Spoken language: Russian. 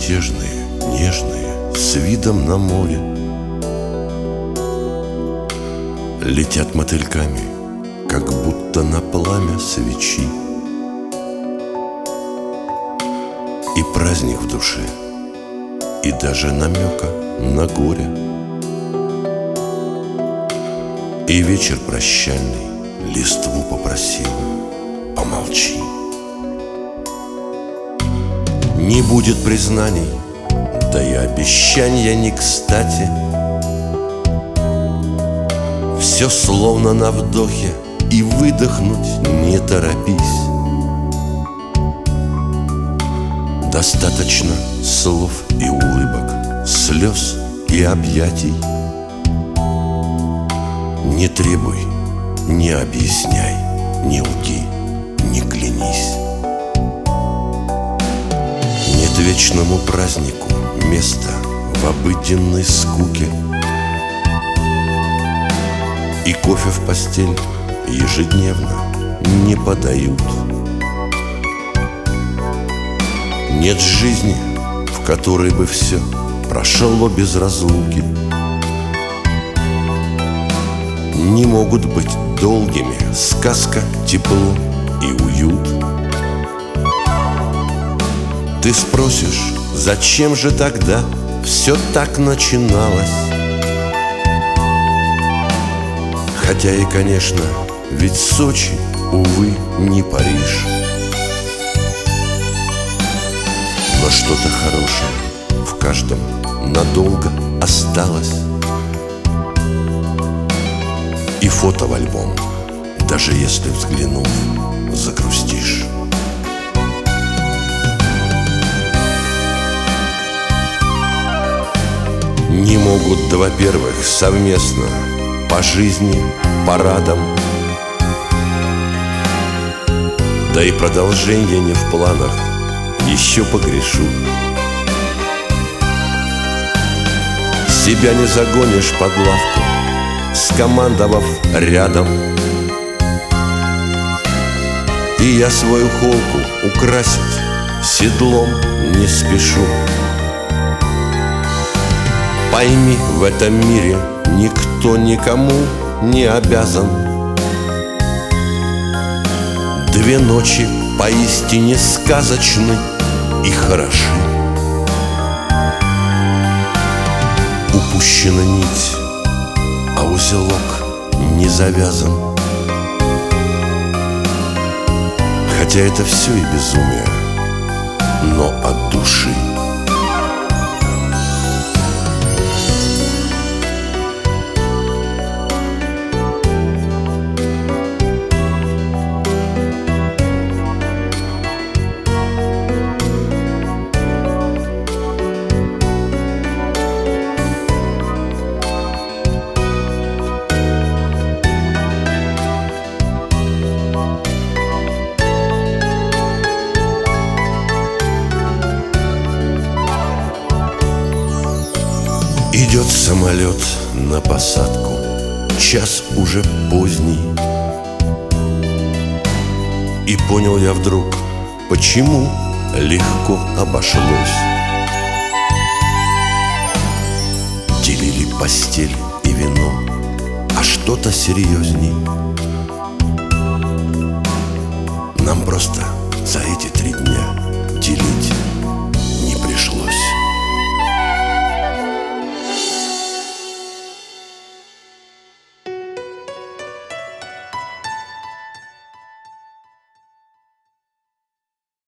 безмятежные, нежные, с видом на море, летят мотыльками, как будто на пламя свечи. И праздник в душе, и даже намека на горе. И вечер прощальный листву попросил: помолчи. Не будет признаний, да и обещанья не кстати. Все словно на вдохе, и выдохнуть не торопись. Достаточно слов и улыбок, слез и объятий. Не требуй, не объясняй, не лги, не клянись. Нет вечному празднику места в обыденной скуке. И кофе в постель ежедневно не подают. Нет жизни, в которой бы все прошло без разлуки. Не могут быть долгими сказка, тепло и уют. Ты спросишь, зачем же тогда все так начиналось? Хотя и, конечно, ведь Сочи, увы, не Париж. Но что-то хорошее в каждом надолго осталось. И фото в альбом, даже если, взглянув, загрустишь. Не могут два первых совместно по жизни, парадам. Да и продолжение не в планах, еще погрешу. Себя не загонишь под лавку, скомандовав рядом. И я свою холку украсить седлом не спешу. Пойми, в этом мире никто никому не обязан. Две ночи поистине сказочны и хороши. Упущена нить, а узелок не завязан. Хотя это все и безумие, но от души. Идет самолет на посадку, час уже поздний. И понял я вдруг, почему легко обошлось. Делили постель и вино, а что-то серьезней нам просто за эти 3 дня делить